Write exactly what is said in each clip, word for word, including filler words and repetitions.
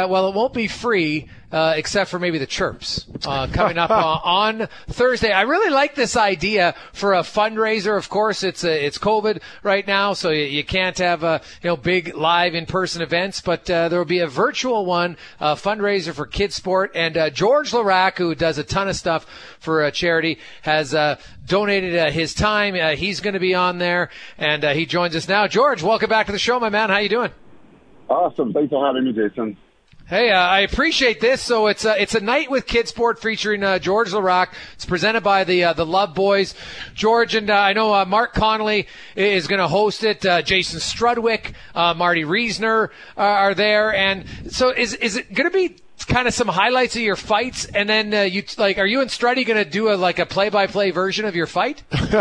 Uh, well, it won't be free, uh, except for maybe the chirps, uh, coming up uh, on Thursday. I really like this idea for a fundraiser. Of course, it's uh, it's COVID right now, so you, you can't have uh, you know big live in-person events, but uh, there will be a virtual one, uh, fundraiser for Kids Sport. And uh, George Larac, who does a ton of stuff for uh, charity, has uh, donated uh, his time. Uh, he's going to be on there, and uh, he joins us now. George, welcome back to the show, my man. How you doing? Awesome. Thanks for having me, Jason. Hey, uh, I appreciate this. So it's a, it's a night with Kids Sport featuring uh, George Larac. It's presented by the uh, the Love Boys. George, and uh, I know uh, Mark Connolly is going to host it. Uh, Jason Strudwick, uh, Marty Reisner uh, are there. And so is is it going to be kind of some highlights of your fights, and then uh, you like, are you and Struddy going to do a like a play-by-play version of your fight?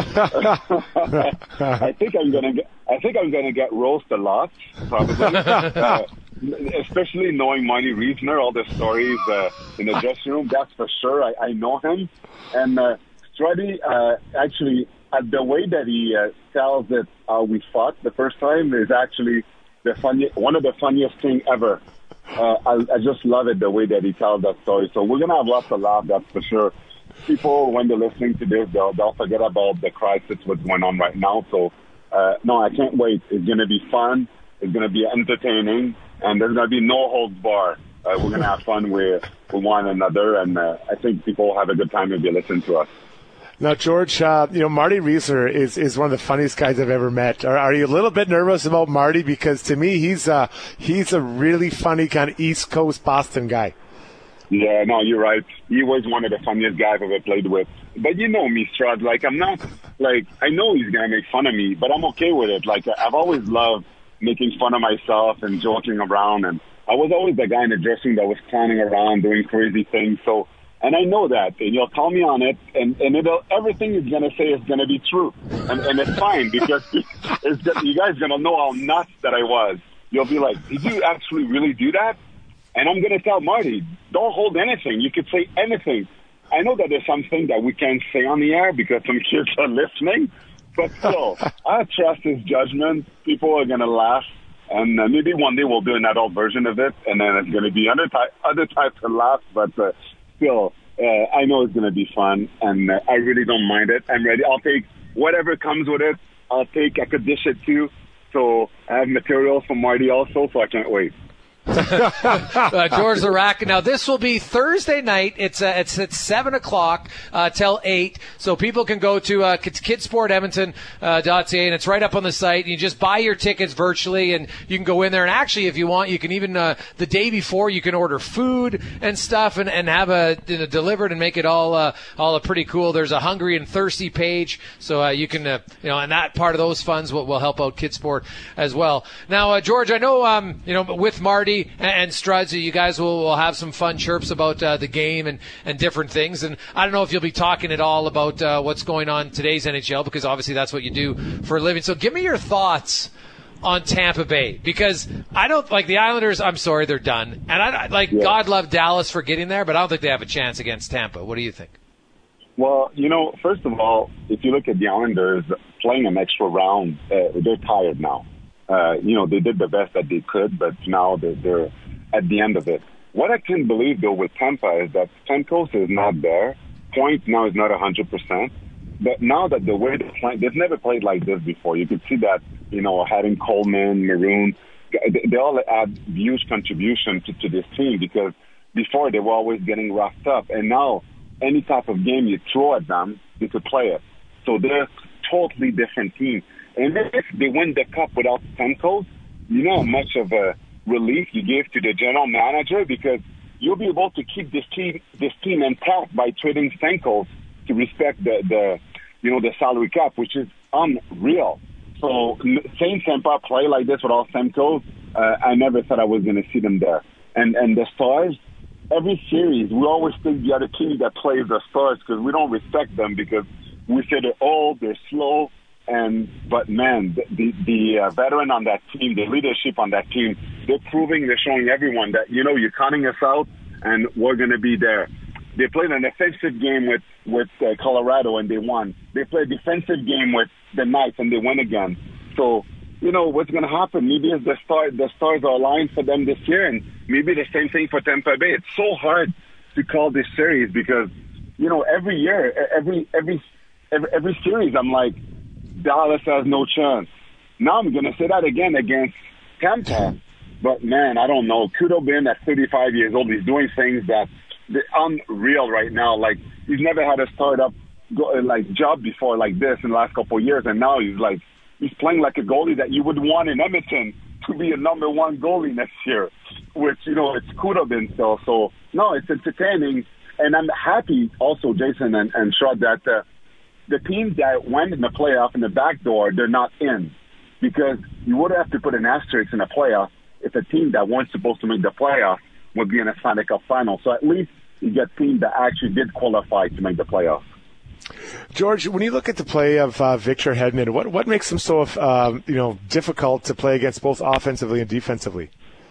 I think I'm going to get. I think I'm going to get roast a lot, probably. uh, especially knowing Marty Reisner, all the stories uh, in the dressing room. That's for sure. I, I know him, and uh, Struddy uh, actually uh, the way that he uh, tells it, how uh, we fought the first time is actually the funny, one of the funniest thing ever. Uh, I, I just love it, the way that he tells that story. So we're going to have lots of laughs, that's for sure. People, when they're listening to this, they'll, they'll forget about the crisis, what's going on right now. So, uh, no, I can't wait. It's going to be fun. It's going to be entertaining. And there's going to be no holds bar. Uh, we're going to have fun with, with one another. And uh, I think people will have a good time if they listen to us. Now, George, uh, you know, Marty Reisner is, is one of the funniest guys I've ever met. Are, are you a little bit nervous about Marty? Because to me, he's a, he's a really funny kind of East Coast Boston guy. Yeah, no, you're right. He was one of the funniest guys I've ever played with. But you know me, Strud. Like, I'm not, like, I know he's going to make fun of me, but I'm okay with it. Like, I've always loved making fun of myself and joking around. And I was always the guy in the dressing room that was clowning around, doing crazy things. So, and I know that, and you'll call me on it, and, and it'll, everything he's going to say is going to be true. And, and it's fine, because it's, you guys are going to know how nuts that I was. You'll be like, did you actually really do that? And I'm going to tell Marty, don't hold anything. You could say anything. I know that there's something that we can't say on the air because some kids are listening, but still, I trust his judgment. People are going to laugh, and uh, maybe one day we'll do an adult version of it, and then it's going to be other, ty- other types of laughs, but... Uh, Still, uh, I know it's going to be fun, and uh, I really don't mind it. I'm ready. I'll take whatever comes with it. I'll take, I could dish it too. So I have materials from Marty also, so I can't wait. uh, George Larac. Now this will be Thursday night. It's uh, it's at seven o'clock uh, till eight, so people can go to uh, kidsport edmonton dot c a, and it's right up on the site. You just buy your tickets virtually, and you can go in there. And actually, if you want, you can even uh, the day before you can order food and stuff, and, and have a you know, delivered and make it all uh, all pretty cool. There's a hungry and thirsty page, so uh, you can uh, you know, and that part of those funds will, will help out Kidsport as well. Now, uh, George, I know um you know with Marty and Struds, you guys will, will have some fun chirps about uh, the game and, and different things. And I don't know if you'll be talking at all about uh, what's going on today's N H L, because obviously that's what you do for a living. So give me your thoughts on Tampa Bay, because I don't like the Islanders. I'm sorry, they're done. And I like yeah. God love Dallas for getting there, but I don't think they have a chance against Tampa. What do you think? Well, you know, first of all, if you look at the Islanders playing an extra round, uh, they're tired now. Uh, you know, they did the best that they could, but now they're, they're at the end of it. What I can't believe, though, with Tampa is that Stamkos is not there. Point now is not one hundred percent. But now that the way they're playing, they've never played like this before. You could see that, you know, having Coleman, Maroon, they, they all add huge contribution to, to this team, because before they were always getting roughed up. And now any type of game you throw at them, they could play it. So they're a totally different team. And if they win the cup without Stamkos, you know how much of a relief you give to the general manager, because you'll be able to keep this team this team intact by trading Stamkos to respect the, the you know the salary cap, which is unreal. So seeing Tampa play like this without Stamkos, uh, I never thought I was going to see them there. And and the Stars, every series we always think the other team that plays the Stars, because we don't respect them, because we say they're old, they're slow. And but man, the the, the uh, veteran on that team, the leadership on that team, they're proving, they're showing everyone that, you know, you're counting us out, and we're going to be there. They played an offensive game with with uh, Colorado, and they won. They played a defensive game with the Knights, and they won again. So you know, what's going to happen? Maybe it's the star, the stars are aligned for them this year, and maybe the same thing for Tampa Bay. It's so hard to call this series because, you know, every year, every every every, every series, I'm like, Dallas has no chance. Now I'm going to say that again against Tampa. But, man, I don't know. Kudo being at thirty-five years old, he's doing things that they're unreal right now. Like, he's never had a startup go, like job before like this in the last couple of years, and now he's like, he's playing like a goalie that you would want in Edmonton to be a number one goalie next year, which, you know, it's Kudo been still. So, no, it's entertaining. And I'm happy also, Jason and, and Shaw, that uh, the teams that went in the playoff in the back door, they're not in. Because you would have to put an asterisk in a playoff if a team that weren't supposed to make the playoff would be in a Stanley Cup final. So at least you get teams that actually did qualify to make the playoff. George, when you look at the play of uh, Victor Hedman, what what makes him so um, you know difficult to play against both offensively and defensively?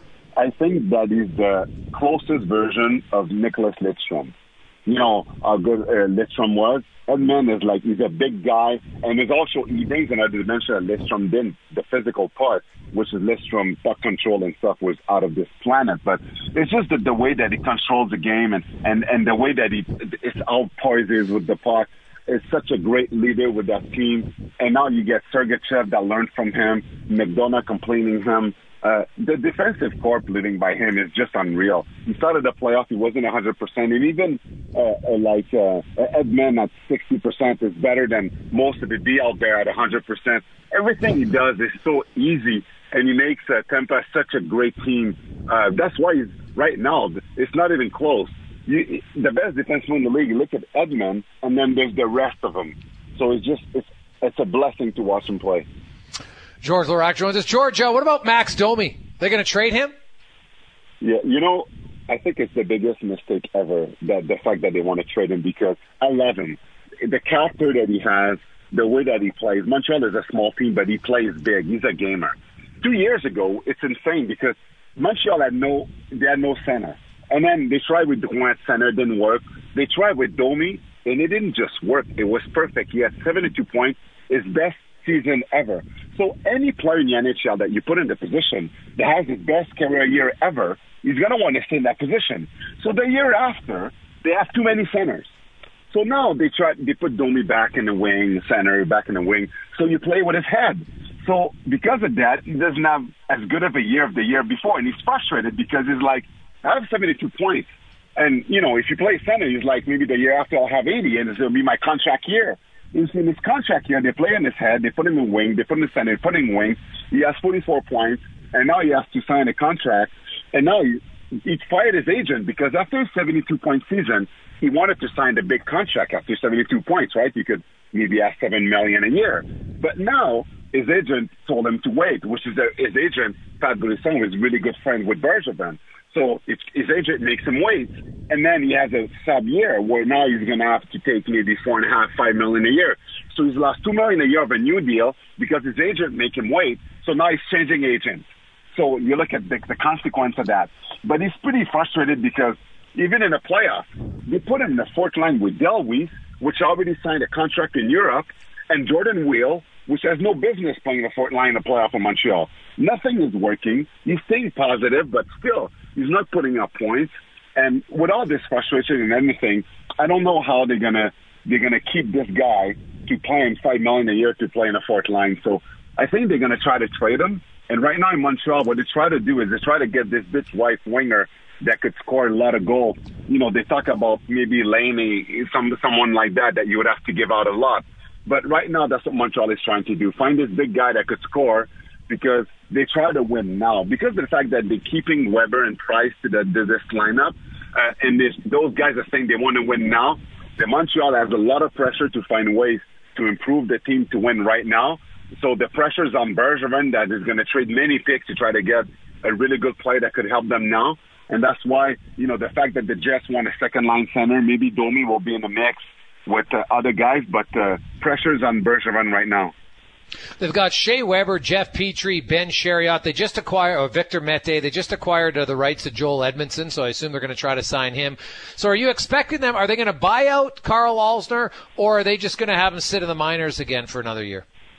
I think that he's the closest version of Nicholas Lidstrom. You know how good uh, Lidstrom was. Hedman is like, he's a big guy, and there's also, he brings another dimension that Lidstrom didn't, the physical part, which is Lidstrom puck control and stuff was out of this planet. But it's just the, the way that he controls the game and, and, and the way that he is outpoises with the puck. Is such a great leader with that team. And now you get Sergachev that learned from him, McDonough completing him. Uh, the defensive corps leading by him is just unreal. He started the playoff, he wasn't one hundred percent, and even uh, uh, like uh, Edman at sixty percent is better than most of the D out there at one hundred percent. Everything he does is so easy, and he makes uh, Tampa such a great team. Uh, that's why he's, right now, it's not even close. You, the best defenseman in the league, you look at Edman, and then there's the rest of them. So it's just, it's, it's a blessing to watch him play. George Laraque joins us. George, uh, what about Max Domi? They going to trade him? Yeah, you know, I think it's the biggest mistake ever, that the fact that they want to trade him, because I love him. The character that he has, the way that he plays. Montreal is a small team, but he plays big. He's a gamer. Two years ago, it's insane because Montreal had no, they had no center. And then they tried with Drouin at center, it didn't work. They tried with Domi, and it didn't just work. It was perfect. He had seventy-two points, his best season ever. So any player in the N H L that you put in the position that has his best career year ever, he's going to want to stay in that position. So the year after, they have too many centers. So now they try, they put Domi back in the wing, center, back in the wing. So you play with his head. So because of that, he doesn't have as good of a year of the year before. And he's frustrated because he's like, I have seventy-two points. And, you know, if you play center, he's like, maybe the year after I'll have eighty, and it'll be my contract year. In his contract year, they play in his head, they put him in wing, they put him in center, they put him in wing. He has forty-four points, and now he has to sign a contract. And now he, he fired his agent because after a seventy-two point season, he wanted to sign the big contract after seventy-two points, right? You could maybe ask seven million dollars a year. But now his agent told him to wait, which is that his agent, Pat Brisson, was really good friend with Bergevin. So if his agent makes him wait, and then he has a sub year where now he's going to have to take maybe four and a half, five million a year. So he's lost two million a year of a new deal because his agent make him wait. So now he's changing agents. So you look at the, the consequence of that. But he's pretty frustrated because even in the playoff, they put him in the fourth line with Del Weiss, which already signed a contract in Europe, and Jordan Wheel, which has no business playing the fourth line in the playoff in Montreal. Nothing is working. He's staying positive, but still, he's not putting up points. And with all this frustration and everything, I don't know how they're gonna they're gonna keep this guy to paying five million a year to play in the fourth line. So I think they're gonna try to trade him. And right now in Montreal, what they try to do is they try to get this bitch wife winger that could score a lot of goals. You know, they talk about maybe Laney, some someone like that that you would have to give out a lot. But right now, that's what Montreal is trying to do. Find this big guy that could score because they try to win now. Because of the fact that they're keeping Weber and Price to, the, to this lineup, uh, and this, those guys are saying they want to win now, the Montreal has a lot of pressure to find ways to improve the team to win right now. So the pressure's on Bergevin that is going to trade many picks to try to get a really good player that could help them now. And that's why, you know, the fact that the Jets want a second-line center, maybe Domi will be in the mix with uh, other guys, but uh, pressure's on Bergevin right now. They've got Shea Weber, Jeff Petrie, Ben Chariot. They just acquired, or Victor Mete. They just acquired uh, the rights to Joel Edmondson, so I assume they're going to try to sign him. So are you expecting them, are they going to buy out Carl Alsner, or are they just going to have him sit in the minors again for another year?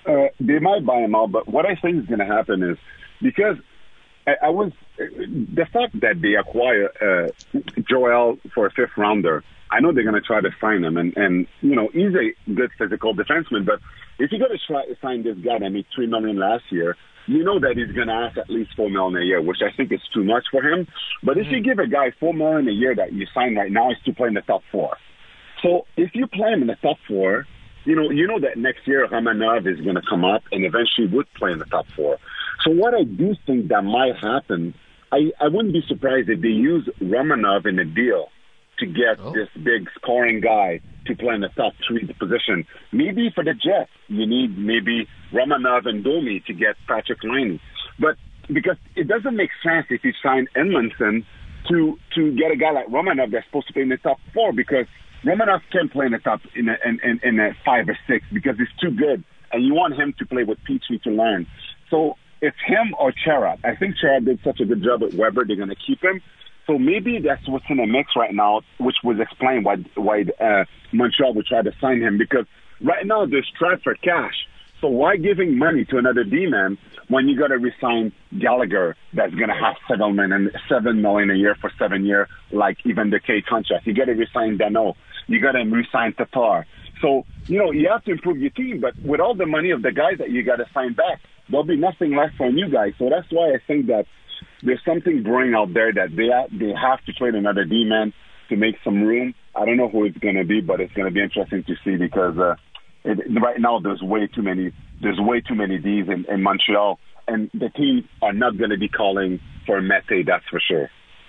Uh, they might buy him out, but what I think is going to happen is because I, I was the fact that they acquire uh, Joel for a fifth rounder. I know they're going to try to sign him, and, and you know he's a good physical defenseman. But if you're going to try to sign this guy that made three million last year, you know that he's going to ask at least four million a year, which I think is too much for him. But if you give a guy four million a year that you sign right now, is to play in the top four. So if you play him in the top four, you know you know that next year Romanov is going to come up and eventually would play in the top four. So what I do think that might happen, I, I wouldn't be surprised if they use Romanov in a deal to get oh. this big scoring guy to play in the top three position. Maybe for the Jets, you need maybe Romanov and Domi to get Patrick Laine. But because it doesn't make sense if you sign Edmondson to to get a guy like Romanov that's supposed to play in the top four, because Romanov can't play in the top in a, in, in, in a five or six because he's too good, and you want him to play with Petrie to learn. So it's him or Chara. I think Chara did such a good job with Weber. They're going to keep him. So maybe that's what's in the mix right now, which was explained why why uh, Montreal would try to sign him, because right now they're strapped for cash. So why giving money to another D-man when you got to resign Gallagher that's going to have seven million, seven million a year for seven years, like even the K contract? You got to resign Danault. You got to resign Tatar. So, you know, you have to improve your team, but with all the money of the guys that you got to sign back, there'll be nothing left for new guys. So that's why I think that there's something brewing out there that they ha- they have to trade another D-man to make some room. I don't know who it's going to be, but it's going to be interesting to see, because uh, it, right now there's way too many there's way too many Ds in, in Montreal, and the teams are not going to be calling for Mete, that's for sure.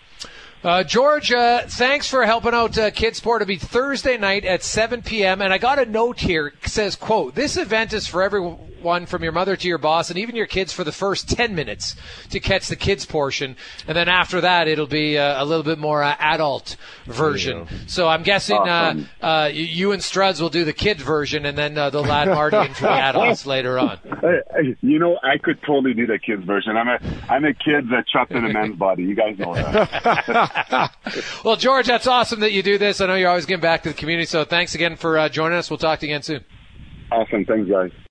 Uh, George, uh, thanks for helping out uh, Kidsport. It'll be Thursday night at seven p.m. And I got a note here. It says, quote, "This event is for everyone from your mother to your boss and even your kids for the first ten minutes to catch the kids portion. And then after that, it'll be uh, a little bit more uh, adult version." So I'm guessing uh, uh, you and Struds will do the kids version, and then uh, they'll add Marty in for the adults later on. You know, I could totally do the kids version. I'm a, I'm a kid that trapped in a man's body. You guys know that. Well, George, that's awesome that you do this. I know you're always giving back to the community, so thanks again for uh, joining us. We'll talk to you again soon. Awesome. Thanks, guys.